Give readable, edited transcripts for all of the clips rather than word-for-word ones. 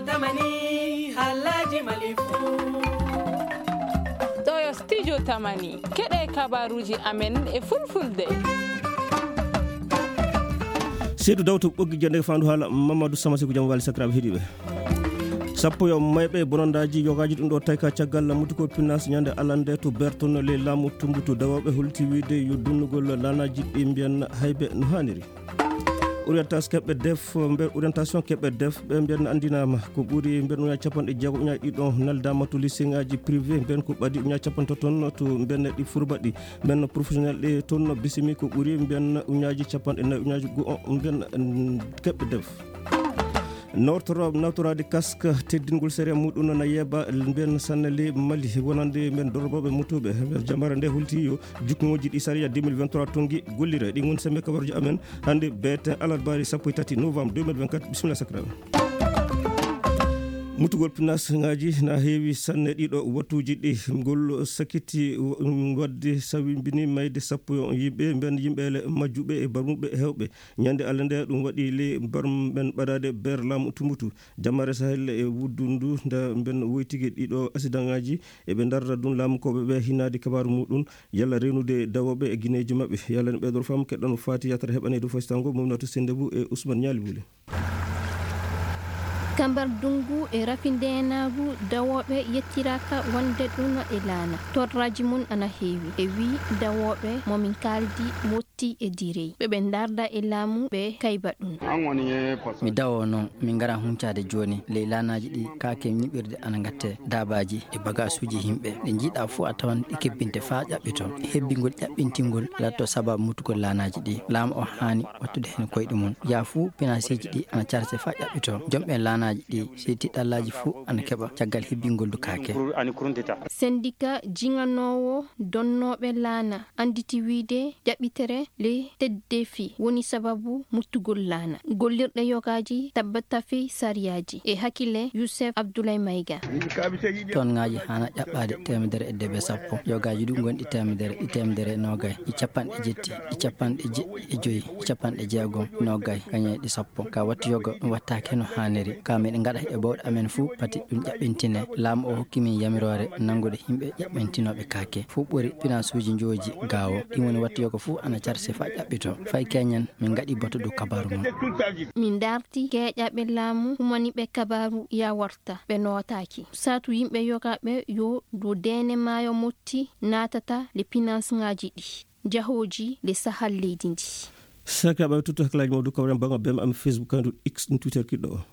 tamani halaji malifu ɗo studio tamani keɗe kabaruji amen e fulfulde seydou dawto ɓoggi jande fandu haala mamadou samasi ko jaam wali sakiraɓe heeɗiɓe sappo yo mayɓe bonondaji yogaji ɗum ɗo tawi ka caggal muti ko pinnas ñande alande to bertono le laamu tumbutu dawaɓe holti wiide yo dunnugol lanaji ɗi mbiyen hayɓe no hanniri orientation keɓɓe def ɓe mbiyen andinama ko ɓuuri mbiyen uñaji capanɗe jeego uñaji ɗiɗon naldama to lycée ngaji privé mbiyen ko ɓaadi uñaji capanɗe toon to mbiyen ɗi furbaɗi mbiyen professionnel ɗi toon bisimi ko ɓuuri mbiyen uñaji capanɗe nayyi uñaji go'o mbiyen keɓɓe def nawtorade casque teddingol séria muɗum na yeeba mbiyen sannali mali wonande mbiyen doroboɓe mutuɓe jamara nde holti yo jukkoji ɗi saria 2023 tongi gollire ɗi gon sembe kabaruji amen hande beete alarbari 13 novembre 2024 bisimilla sakiraɓe mutugol pinas ngaji na heewi sanne ɗiɗo wattuji ɗi ngol sakiti wadde sawimbini mayde sappo yimɓe mbiyen yimɓele majjuɓe e barmuɓe e hewɓe ñande allah nde ɗum waɗi le barm ɓen ɓaɗade ber laamu tumbutu jammare sahel e wuddundu nde mbiyen woytigui ɗiɗo accident ngaji eɓe darda ɗum laamukoɓe ɓe hinade kabaru muɗum yalla rewnude dawoɓe e guineji mabɓe yalla ne ɓeydoro fam keɗɗon fati yatara heɓane dow fasitango momnato sendebou e ousmane ñali bouli kambar dungu e rafindenagu dawoɓe yettiraka wonde ɗum e laana torraji mum ana heewi e wi dawoɓe momin kaldi motti e direy ɓeɓe darda e laamu ɓe kayba ɗum mi dawo noon min gara huncade joni ley laanaji ɗi kake ñiɓirde ana gatte dabaji e bagage uji yimɓe ɗe jiiɗa fo a tawan ɗi kebbinte fa ƴaɓɓito hebbingol ƴaɓɓintingol latto sababu mutugol laanaji ɗi laamu o hani wattude hen koyɗe mum ya fou pénaciji ɗi ana carse fa ƴaɓɓito jomɓe laana ɗi si tiɗɗallaji fou ana keɓa caggal hebbingol du kake syndicat jinganowo donnoɓe laana anditi wiide ƴaɓɓitere le teddefi woni sababu muttugol laana gollirɗe yogaji tabbatafi sariyaji e hakkille youssef abdoulaye mayga toon ngaji hana ƴaɓɓade temedere e debe sappo yogaji ɗum gonɗi temedere nogay ɗi capanɗe jetti ɗi capanɗe joyyi ɗi capanɗe jeegom nogay kañe ɗi sappo ka watti yoga ɗum wattake no hanniri ka meɗen gaɗa e bawɗe amen fou pati ɗum ƴaɓɓintine laamu o hokkimin yamirore nanngude yimɓe ƴaɓɓintinoɓe kake fou ɓuuri finance uji joji gawo ɗin woni watti yoga fou ana carse fa ƴaɓɓito fay keñen min gaɗi bato dow kabaru mum min darti keƴaɓe laamu humaniɓe kabaru ya warta ɓe notaki satu yimɓe yogaɓe yo dow dene maayo motti natata le finance ngaji ɗi jahoji le sahal leydi ndi sakiraɓe tutto hakkalaji mawdu kawren bango bem am facebook kandu x twitter kiɗɗo o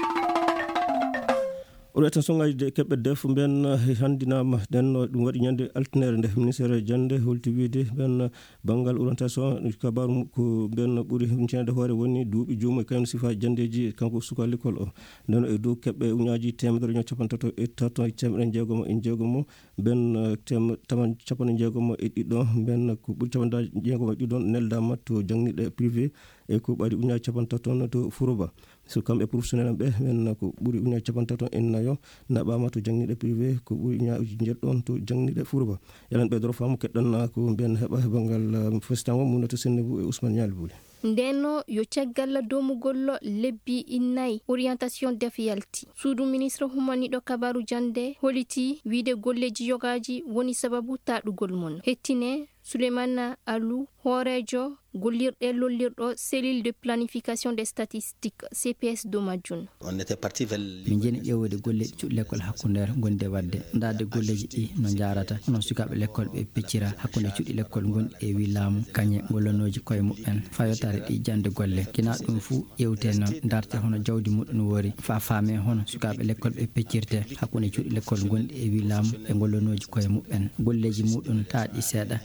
orientation ngaji de keɓɓe def mbiyen handinama nden ɗum waɗi ñande altinere nde ministére jande holti wiide mbiyen banggal orientation kabaru ko mbiyen ɓuuri cinede hoore woni duuɓi joomum e kayno sifa jandeji kanko suka l'école o nden e dow keɓɓe uñaji temedere uñaji capantato e tato e capanɗe jeegomo e jeegomo mbiyen taman capanɗe jeegomo e ɗiɗɗon mbiyen ko ɓuuri capanɗe jeegomo e ɗiɗɗon neldama to jangniɗe privé e ko ɓaɗi uñaji capantato to furoba so kamɓe professionnel ɓe men ko ɓuuri uñaji capantato en nayo naɓama to jangniɗe privé ko ɓuuri uñaji jeɗɗon to jangniɗe furoba yalan ɓeydoro faamu keɗɗon ko mbiyen heeɓa banggal fesitango mumnato sennebou e ousmane ñali bouli ndeno yo caggal domugol lebbi innayi orientation def yalti suudu ministre humaniɗo kabaru jande holiti wiide golleji yogaji woni sababu taɗugol mon hettine souleymane alou hoorejo gollirɗe lollirɗo cellule de planification des statistiques cps do majjun min jeni ƴewude golleji cuuɗi l'école hakkundere gonde wadde ndade golleji ɗi no jarata hono sukaɓe l'école ɓe peccira hakkude cuuɗi l'école gonɗi e wi laamu kañe gollanoji koye muɓɓen fayotare ɗi jande golle kina ɗum fou ƴewte noon darte hono jawdi muɗum wori fa faame hono sukaɓe l'école ɓe peccirte hakkude cuuɗi l'école gonɗi e wi laamu e gollanoji koye muɓɓen golleji muɗum taaɗi seeɗa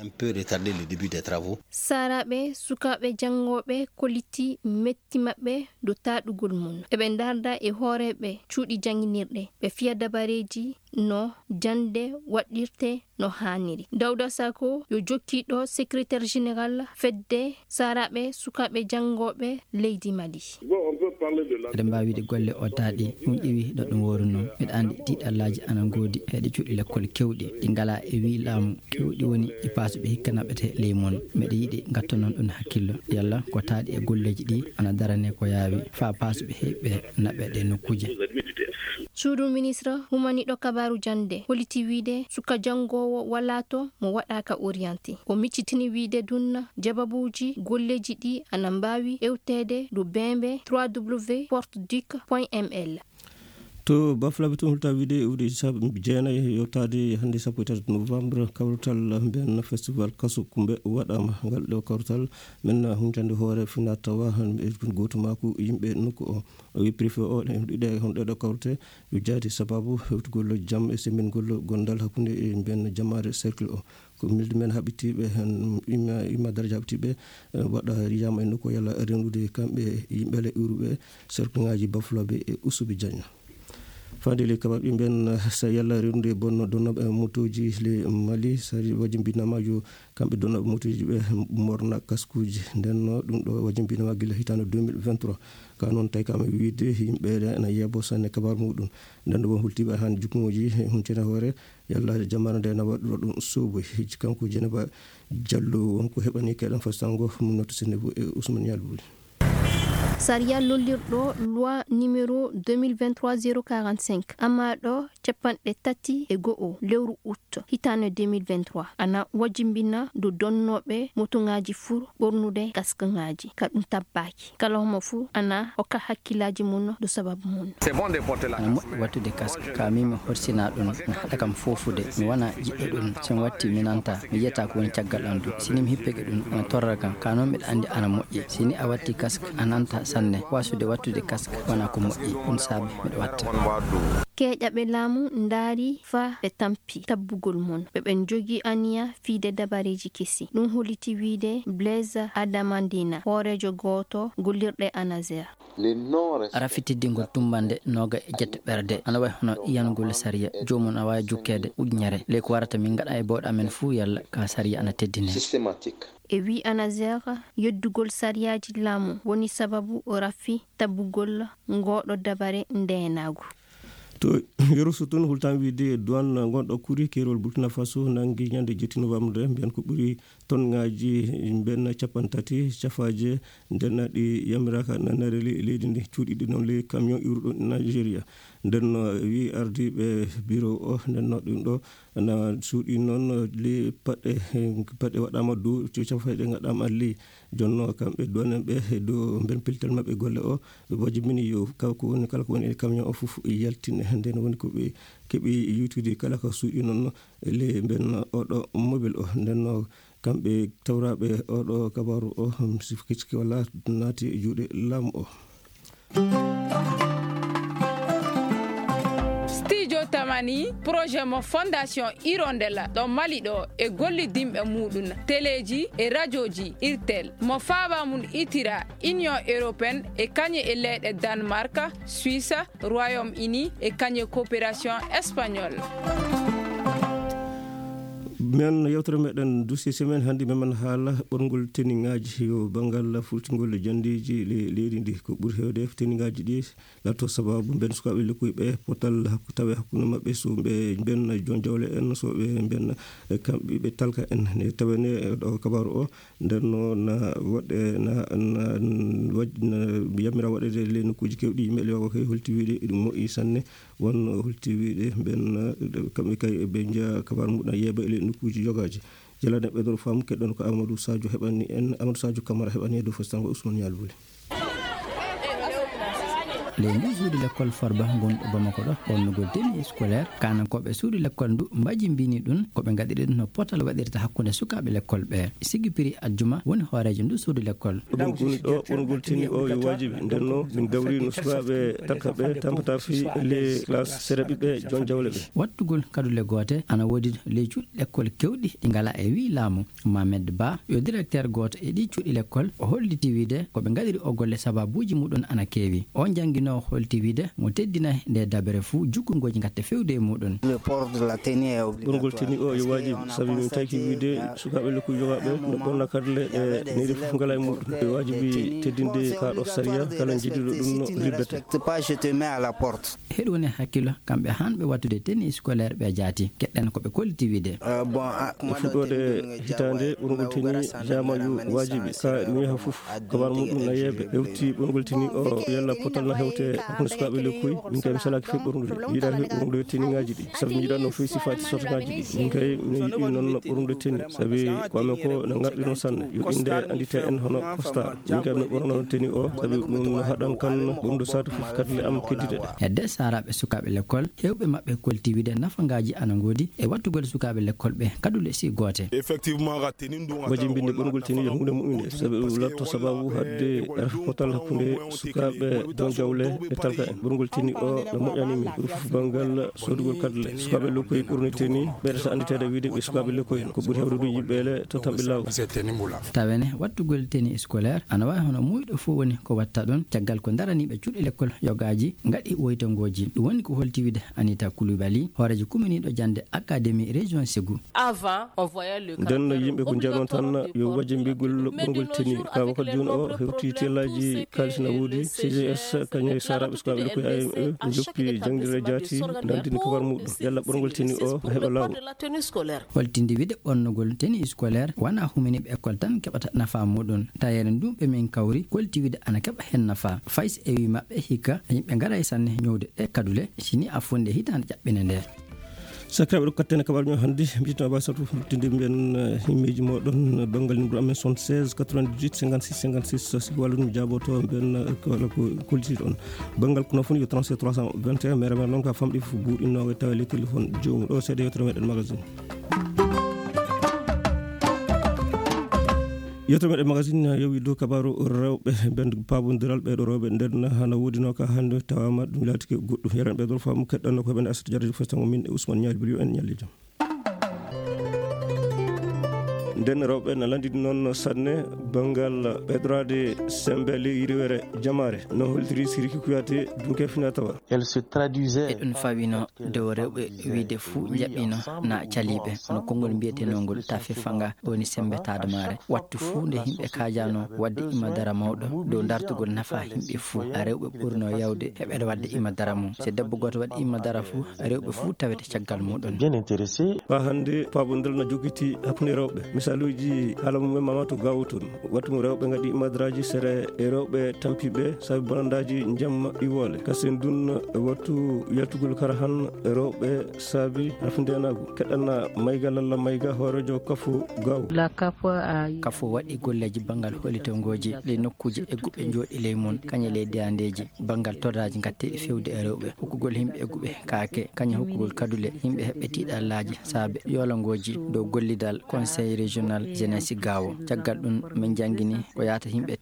saraɓe sukaɓe jangoɓe kolliti metti mabɓe do taɗugol mum eɓe darda e hooreɓe cuuɗi janginirɗe ɓe fiya dabareji no jande waɗirte no hanniri dawda sako yo jokkiɗo secrétaire général fedde saraɓe sukaɓe jangoɓe leydi mali eɗen mbawi wiide golle o taaɗi ɗum ƴeewi ɗo ɗum woruno mbiɗa andi tiɗallaji ana goodi heɗe cuuɗi l'école kewɗi ɗi ngala e wi laamu kewɗi woni e pasuɓe hikka naɓete ley mon mbiɗa yiiɗi gatta noon ɗum hakkillo yalla ko taaɗi e golleji ɗi ana darane ko yaawi fa pasuɓe heɓɓe naɓe ɗe nokkuje suudu ministre humaniɗo kabaru jande holiti wiide suka jangowo walato mo waɗaka orienté o miccitini wiide dunna jababuji golleji ɗi ana mbawi ewtede do bembe www.portduc.ml. to baflaɓe tun hulta wiide ude jeenayi yottade hannde 14 novembre kawrutal mbiyan festival kasu kumbe waɗama ngal ɗo kawrutal men huntande hoore fina tawa goto mako yimɓe nokku o wi préfet o ɗiɗe honɗo ɗo kawrute yo jaadi sababu hewtugol jaam e semmingol gondal hakkunde e mbiyan jamare cercle o ko milde men haɓitiɓe imma daraja haɓitiɓe waɗa yiyama e nokku yalla rendude kamɓe yimɓele uruɓe cercle ngaji baflaɓe e usuɓe diagna fadeli kabaɓe ɓen sa yalla rendude bonno donnoɓe motoji le Mali sari wajimbinama yo kamɓe donnoɓe motoji ɓe morna kaskuji ndenno ɗum ɗo wajimbinama gila hitande 2023 ka noon tawi kama wiide yimɓe ene yebo sanne kabaru muɗum nden won hultiɓe han jukmoji huncene hoore yalla jamanu nde na waɗɗo ɗum soboy hiji kanko Jeneba Diallo wonko heɓani keɗen fastango mum notto Sénégal e Ousmane Yalbouli. Saria lollirɗo loi numéro 2023-045 amaɗo capanɗe tati e go'o lewru août hitande 2023 ana wajimbina do donnoɓe motoŋaji fuu ɓornude casque ŋaji ka ɗum tabbaki kala homo fuu ana hokka hakkillaji mum do sababu mum. ana moƴƴi wattude casque ka mimi horsina ɗum mi haɗa kam fofude mi wona jiɗɗo ɗum sen watti mi nanta mi yiyata ko woni caggal andu sini mi hippeke ɗum ina torra kam ka noon mbiɗa andi ana moƴƴi sini a watti casque a nanta sanne wasude wattude casque wona ko moƴƴi ɗum saabi miɗa watta. keƴaɓe laamu ndaari fa ɓe tampi tabbugol mum ɓeɓen jogii aniya fiide dabareji kesi ɗum holiti wiide Blaise Adamandina hoorejo gooto gollirɗe ANASER. rafitiddingol tumbande noga e jette ɓerde ana wayi hono iyangol sariya jomum a wawi jukkede ujunere ley ko warata min gaɗa e bawɗe amen fuu yalla ka sariya ana teddine e wi ANASER yeddugol sariyaji laamu woni sababu o raffi tabbugol ngoɗo dabare ndenagu. to yerusu tun hultan wiide douane gonɗo kuri kerol Burkina Faso nangi ñande 7 novembre mbiyan ko ɓuuri ton ngaji mbiyan capantati cafaje nden ɗi yamiraka nanare leydi ndi cuuɗiɗi noon le camion iruɗo Nigeria nden wi ardiɓe bureau o ndenno ɗum ɗo na suuɗi noon le paɗɗe waɗama dow cafaɗe gaɗama ley jonno kamɓe douane ɓe dow mben pellital mabɓe golle o wajibini yo kala ko woni e camion o foof yaltine nden woni ko ɓe keeɓi yewtude kala ko suuɗi noon le mben oɗo mobile o ndenno kamɓe tawraɓe oɗo kabaru o sikki walla naati e juuɗe laamu o. tamani projet mo fondation Hirondella ɗo Mali ɗo e gollidimɓe muɗum téléji e radioji irtel mo faaba mum itira Union européenne e kañe e leyɗe Danemark, Suisse, Royaume-Uni e kañe coopération espagnole. men yewtere meɗen dossier semaine hannde memen haala ɓorngol teningaji yo banggal furtingol jandeji leydi ndi ko ɓuuri hewde teningaji ɗi latto sababu ben sukaɓe lekkoyɓe potal tawe hakkude mabɓe so ɓe ben jon jawle en so ɓe ben kamɓe ɓe talka en ne tawene ɗo kabaru o ndenno na waɗe na yamira waɗede le nokkuji kewɗi yimɓe lewa koye holti wiide ɗum moƴƴi sanne won holti wiide ben kamɓe kay ɓe jeeya kabaru muɗum yeeba ele nokkuji jogaji jelade ɓeɗon fam keɗɗon ko Amadou Sadio heɓani en Amadou Sadio Camara heɓani e dow fastango Ousmane Yalbouli. ley ndu suudu l'école Farba gonɗo Bamako ɗo wonnugol demi scolaire kanankoɓe suudu l'école ndu mbaji mbini ɗum koɓe gaɗiri ɗum no potal waɗirta hakkude sukaɓe l'école ɓe Sigi Piri Adjuma woni hoorejo ndu suudu l'école. ɗum woni ɗo ɓorngol tini o yo wajibi ndenno min gawri no sukaɓe takkaɓe tampata fi les classe sere ɓiɓɓe jon jawle ɓe wattugol kadule goote ana woodi ley cuuɗi l'école kewɗi ɗi ngala e wi laamu Mamed Ba yo directeur gooto e ɗi cuuɗi l'école o holliti wiide koɓe gaɗiri o golle sababuji muɗum ana keewi on jangguino holti wiide mo teddina nde dabere fuu jukkungoji gatte fewde e muɗum. ɓorngol tini o yo wajibi sabi min taki wiide sukaɓe lekkuji jogaɓe no ɓorna kadle e neri foof ngala e muɗum yo wajibi teddinde kaɗo sariya kala jiɗiɗo ɗum no lirdete heɗone hakkilo kamɓe hanɓe wattude tennis scolaire ɓe jaati keɗɗen koɓe kolliti wiide e fuɗɗode hitande ɓorngol tini jama yo wajibi ka niha foof kabaru muɗum na yeeɓe hewti ɓorngol tini o yalla potal na hew yewte hakkunde sukaɓe lekkoy min kay mi salaki fe ɓornude yiɗani fe ɓornude teningaji ɗi saabu mi yiɗanno fe sifati sortaji ɗi min kay mi yiɗi noon ɓornude teni saabi koamen ko no garɗino sanne yo inde andite en hono Costa min kay mi ɓorno teni o saabi ɗum haɗan kan ɓornude satu fof kadle am keddite ɗe hedde saraɓe sukaɓe l'école hewɓe mabɓe kolti wiide nafangaji ana godi e wattugol sukaɓe l'école ɓe kadule si gote effectivement waji mbinde ɓorngol teni yo hunde mu'minde saabi latto sababu hadde potal hakkunde sukaɓe don jawle e talka en ɓorngol teni o no moƴƴanimi ɓuri fof bangal sodugol kadle sukaɓe lekkoy ɓurni teni ɓeɗata anditede wiide ɓe sukaɓe lekkoy ko ɓuuri hewde ɗum yimɓele to tamɓe law tawene wattugol teni scolaire ana wawi hono muyɗo fo woni ko watta ɗon caggal ko daraniɓe cuuɗi l'école yogaji gaɗi woytongoji ɗum woni ko holti wiide Anita Coulibaly horejo kuminiɗo jande académie région Ségou nden yimɓe ko jeeɗon tan yo wajje mbigol ɓorngol teni ka wakkati joni o hewti tellaji kalisna woodi CGS kañum e saraɓe sukaɓe lekkoy AME joppi jangdire jaati dandini kabar muɗum yalla ɓorngol teni o heeɓa lawol holtinde wiide ɓornogol teni scolaire wona huminiɓe école tan keɓata nafa muɗum tawere ndumɓe min kawri kolti wiide ana keɓa hen nafa fays e wi mabɓe hikka yimɓe gara e sanne ñowde ɗe kadule sini a fonde hitande ƴaɓɓine nde sakiraɓe ɗo kattene kabaru ño hannde mbiyetno abasatu luttinde mbiyen himmeji moɗon banggal numéro amen 76 98 56 56 siko wallude mi jaaboto mbiyen walla ko koltiɗo on banggal ko nafoni yo 37 321 mere men noon ka famɗi fof ɓuuɗinnoga tawa le téléphone jomum ɗo seeɗa yewtere meɗen magazine yewtere meɗen magazine yowi dow kabaru rewɓe bende pabodiral ɓeɗo rewɓe nden hana wodino ka hannde tawama ɗum laatike goɗɗum yaran ɓeɗo faamu keɗɗanno ko heɓende asata jarade festango min e Ousmane Niali Biliou en ñalli jaam nden rewɓe ne landidi noon sanne banggal ɓeydorade sembe leyiriwere jamare no holtiri siriki kuyate dunke fina tawa elle se traduisait e ɗum fawino dow rewɓe wiide fuu jaɓɓino na caliɓe no konngol mbiyetenogol tafe fanga woni sembe tademare wattu fuu nde yimɓe kajano wadde imadara mawɗo dow dartugol nafa yimɓe fuu rewɓe ɓurno yawde heɓede wadde imadara mum so debbo goto waɗi imadara fuu rewɓe fuu tawete caggal muɗum bien intéressé ha hande pabodel no joguiti hakkude rewɓe misaluji haala mumen mama to gawu toon wattumo rewɓe gaɗi imadaraji sere e rewɓe tampiɓe saabi bonandaji jamma iwole kasen dun wattu yaltugol kara han rewɓe saabi rafindenago keɗanna maygal Allah mayga horejo kafo gaw kafo waɗi golleji banggal holitongoji ley nokkuji egguɓe jooɗi ley mum kañe ley deyandeji banggal torraji gatteɗi fewde e rewɓe hokkugol yimɓe egguɓe kaake kañe hokkugol kadule yimɓe heɓɓe tiiɗallaji saabe yolangoji dow gollidal conseil régional jeunesse gawo caggal ɗum min jangguini ko yata yimɓe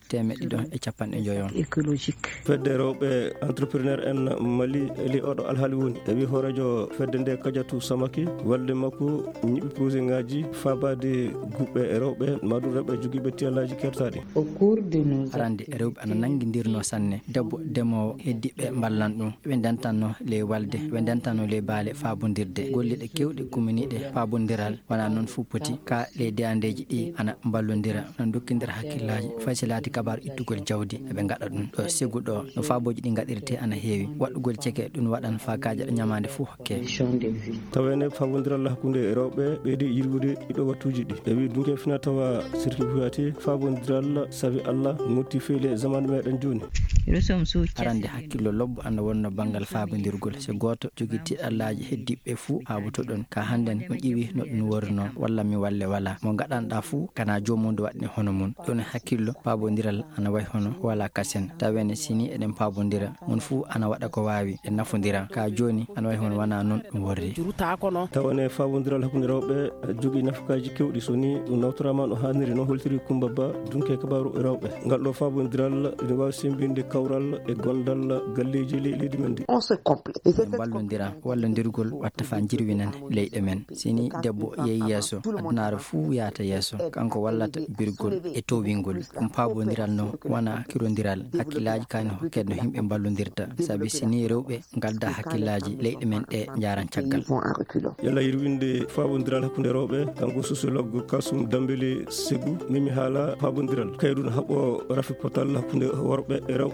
250 écologique fedde rewɓe entrepreneur en Mali eli oɗo alhaali woni e wi horejo fedde nde Kadiatou Samaki walde makko ñiɓi projet ngaji fabade guɓɓe e rewɓe maɗum rewɓe joguiɓe tiyallaji kertaɗi arande rewɓe ana nanguidirno sanne debbo demowo heddiɓe ballan ɗum ɓe dentanno ley walde ɓe dentanno ley baale fabodirde golleɗe kewɗe kuminiɗe fabodiral wona noon fuu poti ka ley deyandeji ɗi ana ballodira non dokkidira hakkillaji faysi laati kabaru ittugol jawdi eɓe gaɗa ɗum ɗo Ségou ɗo no faboji ɗi gaɗirte ana heewi waɗugol ceke ɗum waɗan fa kaja ɗo ñamade fuu hokke tawene fabodiral hakkude rewɓe ɓeydi yirwude ɗiɗo wattuji ɗi e wi dunke fina tawa sirki fuyati fabodiral saabi Allah motti feyle zamanu meɗen joni arande hakkillo lobbo anda wonno banggal fabodirgol so goto jogui tiɗallaji heddiɓe fuu haɓoto ɗon ka hannden mo ƴiwi no ɗum wori noon walla mi walle wala mo gaɗanɗa fuu kana jomude waɗni hono mum ɗon hakkillo pabodiral ana wayi hono wala kasen tawene sini eɗen pabodira mon fuu ana waɗa ko wawi e nafodira ka joni ana wayi hono wona noon ɗum worri tawane fabodiral hakkude rewɓe jogui nafakaji kewɗi soni ɗum nawtorama no hanniri noon holtiri Coumba Ba dunke kabaru rewɓe ngal ɗo fabodiral ene wawi sembinde kawral e gondal galleji leydi men ndi ballodira wallodirgol watta fa jirwinan leyɗe men sini debbo yeeyi yesso adunaro fuu yata yesso kanko wallata birgol e towingol ɗum pabodiral no wona kirodiral hakkillaji kani hokkede no yimɓe ballodirta saabi sini rewɓe gadda hakkillaji leyɗe men ɗe jaran caggal yalla yirwinde fabodiral hakkude rewɓe kanko sociologue Kasum Dambélé Ségou mimi haala fabodiral kayɗum haɓo rafi potal hakkude worɓe e rewɓe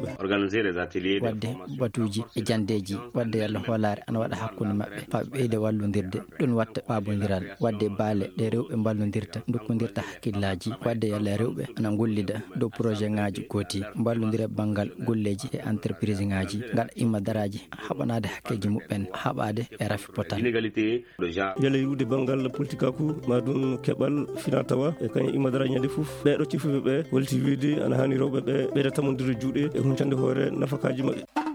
rewɓe wadde batuji e jandeji wadde yalla hoolare ana waɗa hakkude maɓɓe faaɓe ɓeyde wallodirde ɗum watta paabodiral wadde baale ɗe rewɓe ballodirta dokkodirta hakkillaji wadde yalla rewɓe ana gollida dow projet ngaji gooti ballodira banggal golleji e entreprise ngaji gaɗa imma daraji haɓanade hakkeji muɓɓen haɓade e rafi potal yele yiwde banggal politique aku ma ɗum keɓal fina tawa e kañum imma daraji ñande foof ɓeɗo cifuɓe ɓe holti wiide ana hani rewɓe ɓe ɓeyda tamodirde juuɗe e huncande hoore nafakaji mabɓe.